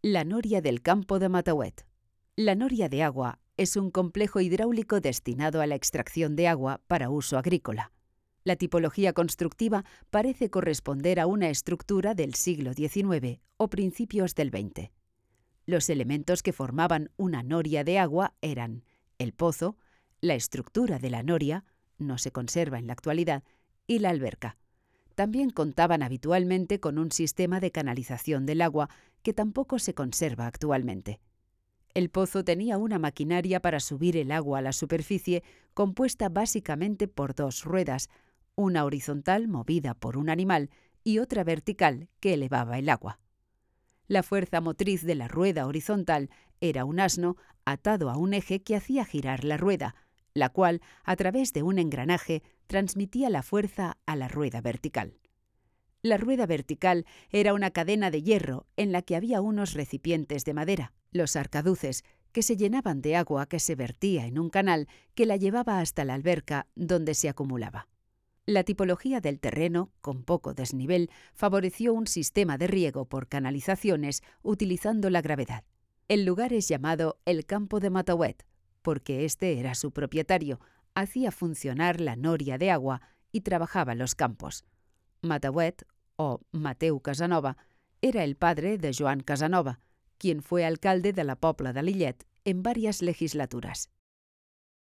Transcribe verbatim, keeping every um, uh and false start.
La noria del campo de Matauet. La noria de agua es un complejo hidráulico destinado a la extracción de agua para uso agrícola. La tipología constructiva parece corresponder a una estructura del siglo diecinueve o principios del veinte. Los elementos que formaban una noria de agua eran el pozo, la estructura de la noria, no se conserva en la actualidad, y la alberca. También contaban habitualmente con un sistema de canalización del agua que tampoco se conserva actualmente. El pozo tenía una maquinaria para subir el agua a la superficie compuesta básicamente por dos ruedas, una horizontal movida por un animal y otra vertical que elevaba el agua. La fuerza motriz de la rueda horizontal era un asno atado a un eje que hacía girar la rueda, la cual, a través de un engranaje, transmitía la fuerza a la rueda vertical. La rueda vertical era una cadena de hierro en la que había unos recipientes de madera, los arcaduces, que se llenaban de agua que se vertía en un canal que la llevaba hasta la alberca donde se acumulaba. La tipología del terreno, con poco desnivel, favoreció un sistema de riego por canalizaciones utilizando la gravedad. El lugar es llamado el campo de Matauet, porque este era su propietario, hacía funcionar la noria de agua y trabajaba los campos. Matauet, o Mateu Casanova, era el padre de Joan Casanova, quien fue alcalde de la Pobla de Lillet en varias legislaturas.